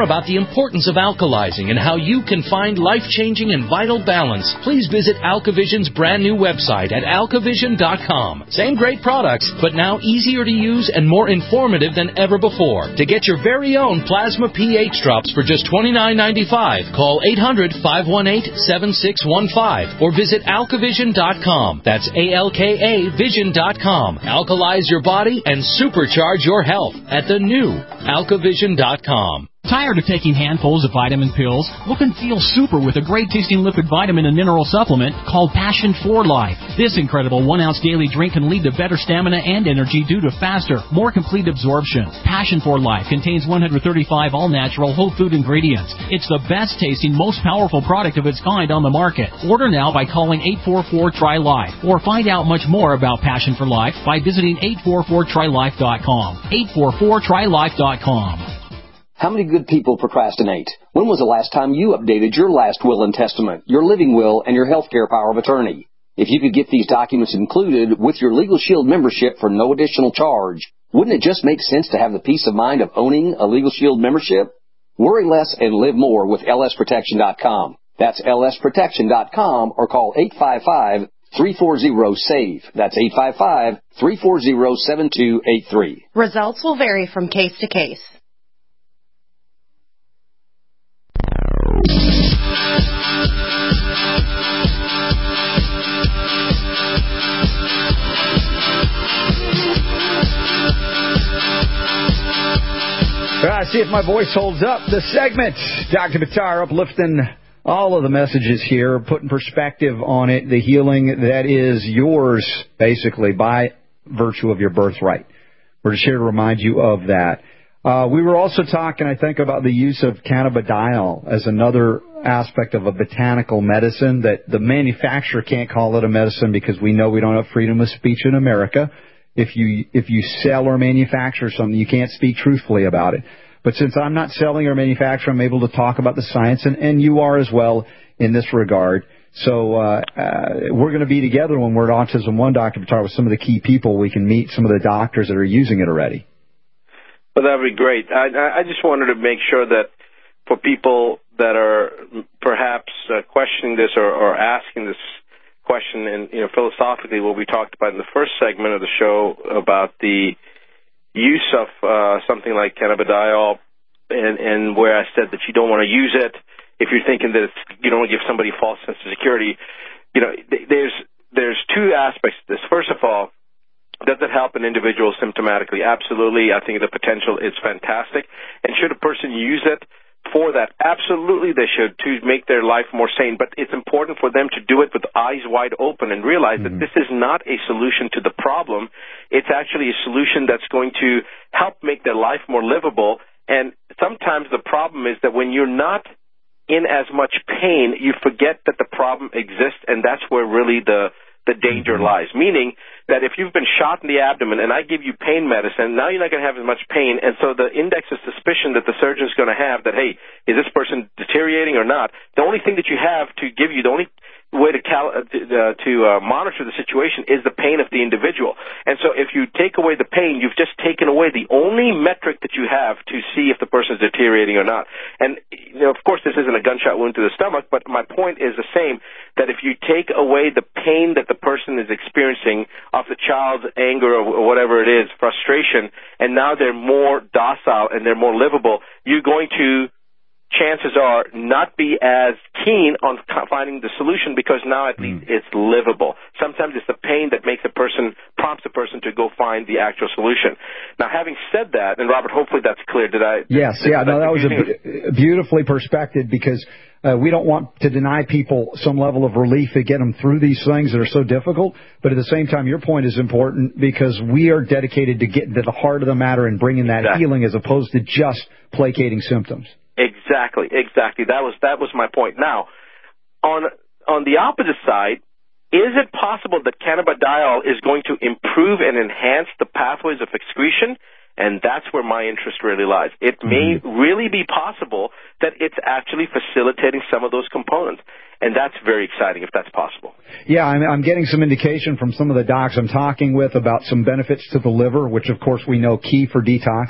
about the importance of alkalizing and how you can find life-changing and vital balance, please visit AlkaVision's brand new website at alkavision dot com. Same great products, but now easier to use and more informative than ever before. To get your very own plasma pH drops for just twenty-nine ninety-five, call eight hundred, five one eight, seven six one five or visit alkavision dot com. That's A L K A vision dot com. Alkalize your body and supercharge your health at the new alkavision dot com. Tired of taking handfuls of vitamin pills? Look and feel super with a great-tasting liquid vitamin and mineral supplement called Passion for Life. This incredible one-ounce daily drink can lead to better stamina and energy due to faster, more complete absorption. Passion for Life contains one hundred thirty-five all-natural whole food ingredients. It's the best-tasting, most powerful product of its kind on the market. Order now by calling eight four four, T R Y Life or find out much more about Passion for Life by visiting eight four four try life dot com. eight four four try life dot com. How many good people procrastinate? When was the last time you updated your last will and testament, your living will, and your healthcare power of attorney? If you could get these documents included with your Legal Shield membership for no additional charge, wouldn't it just make sense to have the peace of mind of owning a Legal Shield membership? Worry less and live more with L S protection dot com. That's L S protection dot com or call eight five five, three four zero, S A V E. That's eight five five, three four zero, seven two eight three. Results will vary from case to case. Uh, see if my voice holds up. The segment, Doctor Buttar, uplifting all of the messages here, putting perspective on it, the healing that is yours, basically, by virtue of your birthright. We're just here to remind you of that. Uh, we were also talking, I think, about the use of cannabidiol as another aspect of a botanical medicine that the manufacturer can't call it a medicine because we know we don't have freedom of speech in America. If you if you sell or manufacture something, you can't speak truthfully about it. But since I'm not selling or manufacturing, I'm able to talk about the science, and, and you are as well in this regard. So uh, uh, we're going to be together when we're at Autism One, Doctor Buttar, with some of the key people. We can meet some of the doctors that are using it already. Well, that would be great. I, I just wanted to make sure that for people that are perhaps uh, questioning this or, or asking this question, and you know, philosophically, what we talked about in the first segment of the show about the use of uh, something like cannabidiol, and, and where I said that you don't want to use it if you're thinking that it's, you don't want to give somebody a false sense of security. You know, there's there's two aspects to this. First of all, does it help an individual symptomatically? Absolutely. I think the potential is fantastic. And should a person use it for that? Absolutely they should, to make their life more sane. But it's important for them to do it with eyes wide open and realize mm-hmm. that this is not a solution to the problem. It's actually a solution that's going to help make their life more livable. And sometimes the problem is that when you're not in as much pain, you forget that the problem exists, and that's where really the the danger lies. Meaning that if you've been shot in the abdomen and I give you pain medicine, now you're not going to have as much pain, and so the index of suspicion that the surgeon's going to have that, hey, is this person deteriorating or not? The only thing that you have to give you, the only way to cal- uh, to uh, monitor the situation is the pain of the individual. And so if you take away the pain, you've just taken away the only metric that you have to see if the person is deteriorating or not. And, you know, of course, this isn't a gunshot wound to the stomach, but my point is the same, that if you take away the pain that the person is experiencing of the child's anger or whatever it is, frustration, and now they're more docile and they're more livable, you're going to, chances are, not be as keen on finding the solution because now at least it's livable. Sometimes it's the pain that makes a person, prompts a person to go find the actual solution. Now, having said that, and Robert, hopefully that's clear. Did I? Yes, did, yeah, did no, that was a, beautifully perspected because uh, we don't want to deny people some level of relief to get them through these things that are so difficult. But at the same time, your point is important because we are dedicated to getting to the heart of the matter and bringing that exactly. healing as opposed to just placating symptoms. Exactly, exactly. That was that was my point. Now, on on the opposite side, is it possible that cannabidiol is going to improve and enhance the pathways of excretion? And that's where my interest really lies. It may mm-hmm. really be possible that it's actually facilitating some of those components. And that's very exciting if that's possible. Yeah, I'm, I'm getting some indication from some of the docs I'm talking with about some benefits to the liver, which, of course, we know key for detox.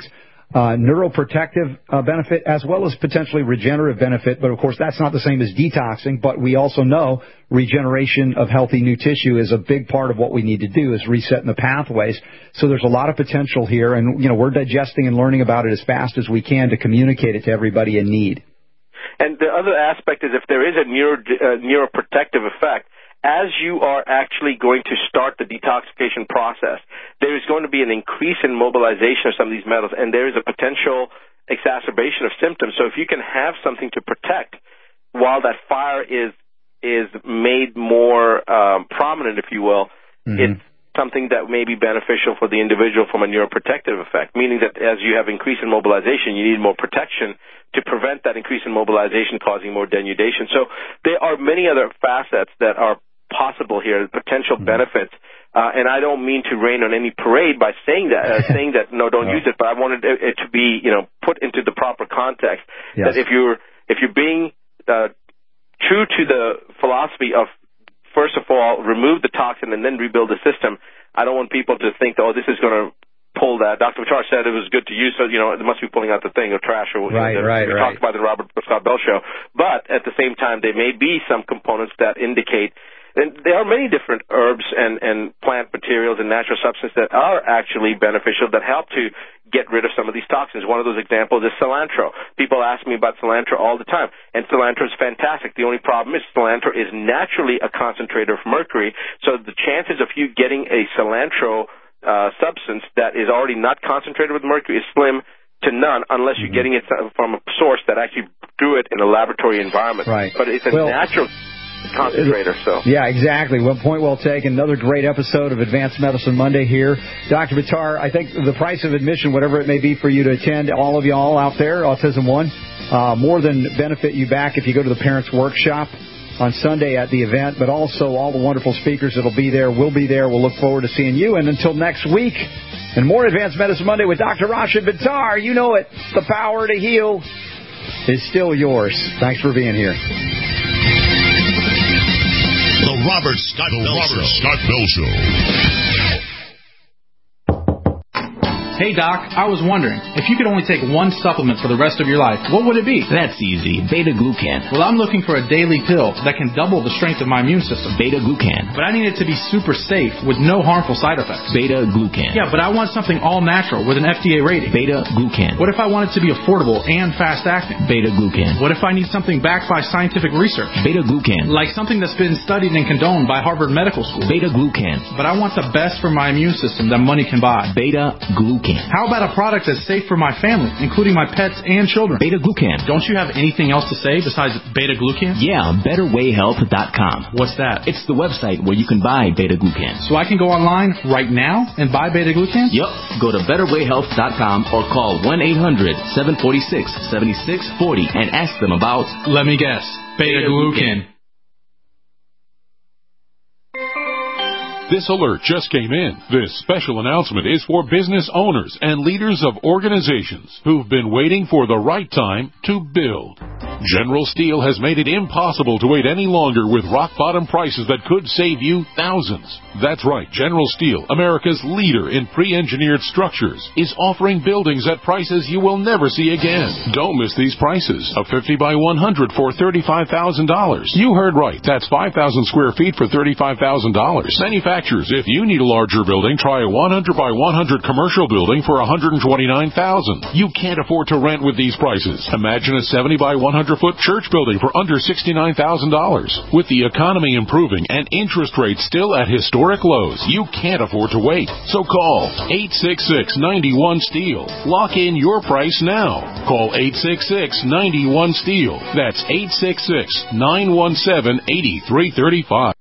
uh, neuroprotective uh, benefit as well as potentially regenerative benefit. But, of course, that's not the same as detoxing. But we also know regeneration of healthy new tissue is a big part of what we need to do, is resetting the pathways. So there's a lot of potential here. And, you know, we're digesting and learning about it as fast as we can to communicate it to everybody in need. And the other aspect is if there is a neuro, uh, neuroprotective effect, as you are actually going to start the detoxification process, there is going to be an increase in mobilization of some of these metals, and there is a potential exacerbation of symptoms. So if you can have something to protect while that fire is is made more um, prominent, if you will, mm-hmm. it's something that may be beneficial for the individual from a neuroprotective effect, meaning that as you have increase in mobilization, you need more protection to prevent that increase in mobilization causing more denudation. So there are many other facets that are possible here, potential mm-hmm. benefits. Uh, and I don't mean to rain on any parade by saying that, uh, saying that no, don't no. use it. But I wanted it, it to be, you know, put into the proper context. Yes. That if you're if you're being uh, true to the philosophy of first of all remove the toxin and then rebuild the system, I don't want people to think, oh, this is going to pull that. Doctor Buttar said it was good to use, so, you know, it must be pulling out the thing or trash or right, you know, right, we right. talked about in the Robert Scott Bell Show. But at the same time, there may be some components that indicate. And there are many different herbs and, and plant materials and natural substances that are actually beneficial that help to get rid of some of these toxins. One of those examples is cilantro. People ask me about cilantro all the time, and cilantro is fantastic. The only problem is cilantro is naturally a concentrator of mercury, so the chances of you getting a cilantro uh, substance that is already not concentrated with mercury is slim to none unless you're mm-hmm. getting it from a source that actually grew it in a laboratory environment. Right. But it's a well, natural concentrator, so. Yeah, exactly. Well, point well taken. Another great episode of Advanced Medicine Monday here. Doctor Buttar, I think the price of admission, whatever it may be for you to attend, all of y'all out there, Autism One, uh, more than benefit you back if you go to the Parents Workshop on Sunday at the event, but also all the wonderful speakers that'll be there will be there. We'll look forward to seeing you. And until next week, and more Advanced Medicine Monday with Doctor Rashid Buttar. You know it. The power to heal is still yours. Thanks for being here. The Robert Scott the Bell Robert Show. Scott Bell Show. Hey, Doc, I was wondering, if you could only take one supplement for the rest of your life, what would it be? That's easy. Beta-glucan. Well, I'm looking for a daily pill that can double the strength of my immune system. Beta-glucan. But I need it to be super safe with no harmful side effects. Beta-glucan. Yeah, but I want something all natural with an F D A rating. Beta-glucan. What if I want it to be affordable and fast-acting? Beta-glucan. What if I need something backed by scientific research? Beta-glucan. Like something that's been studied and condoned by Harvard Medical School. Beta-glucan. But I want the best for my immune system that money can buy. Beta-glucan. How about a product that's safe for my family, including my pets and children? Beta-glucan. Don't you have anything else to say besides beta-glucan? Yeah, better way health dot com. What's that? It's the website where you can buy beta-glucan. So I can go online right now and buy beta-glucan? Yep. Go to better way health dot com or call one eight hundred seven four six seven six four zero and ask them about... Let me guess. Beta-glucan. This alert just came in. This special announcement is for business owners and leaders of organizations who've been waiting for the right time to build. General Steel has made it impossible to wait any longer with rock-bottom prices that could save you thousands. That's right, General Steel, America's leader in pre-engineered structures, is offering buildings at prices you will never see again. Don't miss these prices. A fifty by one hundred for thirty-five thousand dollars. You heard right. That's five thousand square feet for thirty-five thousand dollars. Manufacturers, if you need a larger building, try a one hundred by one hundred commercial building for one hundred twenty-nine thousand dollars. You can't afford to rent with these prices. Imagine a seventy by one hundred foot church building for under sixty-nine thousand dollars. With the economy improving and interest rates still at historic lows, you can't afford to wait. So call eight six six, nine one, STEEL. Lock in your price now. Call eight six six, nine one, STEEL. That's eight six six, nine one seven, eight three three five.